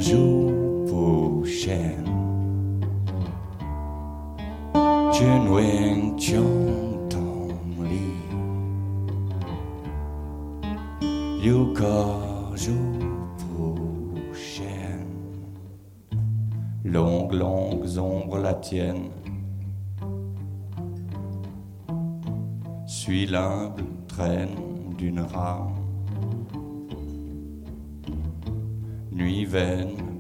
joue pour chêne. Chun wing chong tong li. Yuka joue pour chêne. Longues ombres la tienne. Suis l'humble traîne d'une rame. Nuit vaine